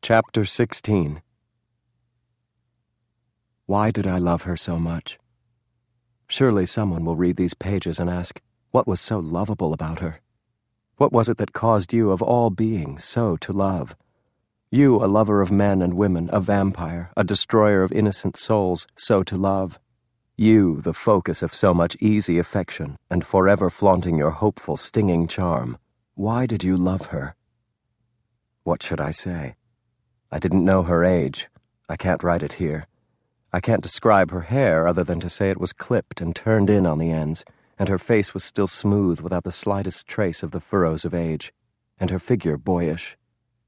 Chapter 16. Why did I love her so much? Surely someone will read these pages and ask, what was so lovable about her? What was it that caused you, of all beings, so to love? You, a lover of men and women, a vampire, a destroyer of innocent souls, so to love. You, the focus of so much easy affection, and forever flaunting your hopeful, stinging charm. Why did you love her? What should I say? I didn't know her age. I can't write it here. I can't describe her hair other than to say it was clipped and turned in on the ends, and her face was still smooth without the slightest trace of the furrows of age, and her figure boyish.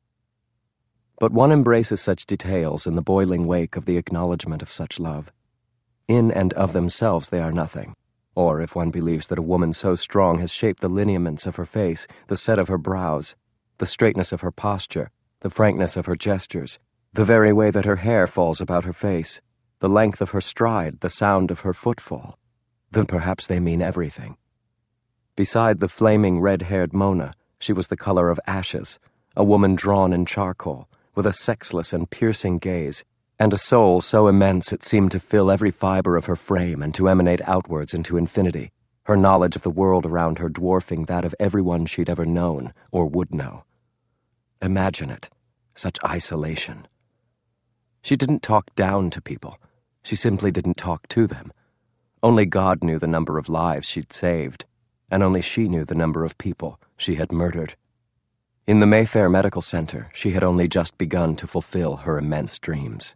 But one embraces such details in the boiling wake of the acknowledgement of such love. In and of themselves they are nothing, or if one believes that a woman so strong has shaped the lineaments of her face, the set of her brows, the straightness of her posture, the frankness of her gestures, the very way that her hair falls about her face, the length of her stride, the sound of her footfall, then perhaps they mean everything. Beside the flaming red-haired Mona, she was the color of ashes, a woman drawn in charcoal, with a sexless and piercing gaze, and a soul so immense it seemed to fill every fiber of her frame and to emanate outwards into infinity, her knowledge of the world around her dwarfing that of everyone she'd ever known or would know. Imagine it, such isolation. She didn't talk down to people. She simply didn't talk to them. Only God knew the number of lives she'd saved, and only she knew the number of people she had murdered. In the Mayfair Medical Center, she had only just begun to fulfill her immense dreams.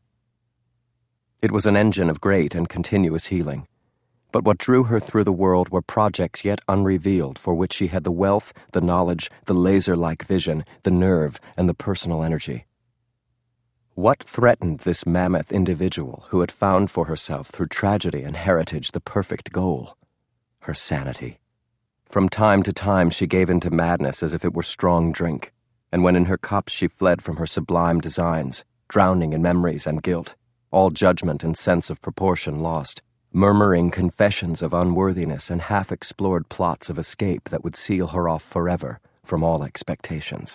It was an engine of great and continuous healing. But what drew her through the world were projects yet unrevealed for which she had the wealth, the knowledge, the laser-like vision, the nerve, and the personal energy. What threatened this mammoth individual who had found for herself through tragedy and heritage the perfect goal? Her sanity. From time to time she gave in to madness as if it were strong drink, and when in her cups she fled from her sublime designs, drowning in memories and guilt, all judgment and sense of proportion lost, murmuring confessions of unworthiness and half-explored plots of escape that would seal her off forever from all expectations.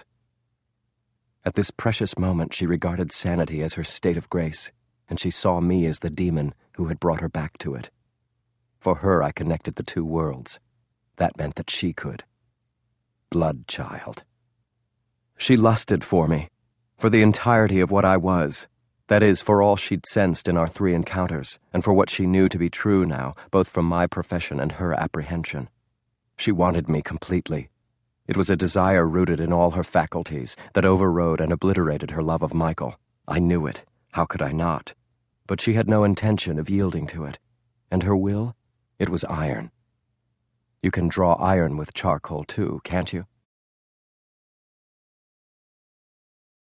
At this precious moment she regarded sanity as her state of grace, and she saw me as the demon who had brought her back to it. For her I connected the two worlds. That meant that she could. Blood child. She lusted for me, for the entirety of what I was. That is, for all she'd sensed in our 3 encounters, and for what she knew to be true now, both from my profession and her apprehension. She wanted me completely. It was a desire rooted in all her faculties that overrode and obliterated her love of Michael. I knew it. How could I not? But she had no intention of yielding to it. And her will? It was iron. You can draw iron with charcoal, too, can't you?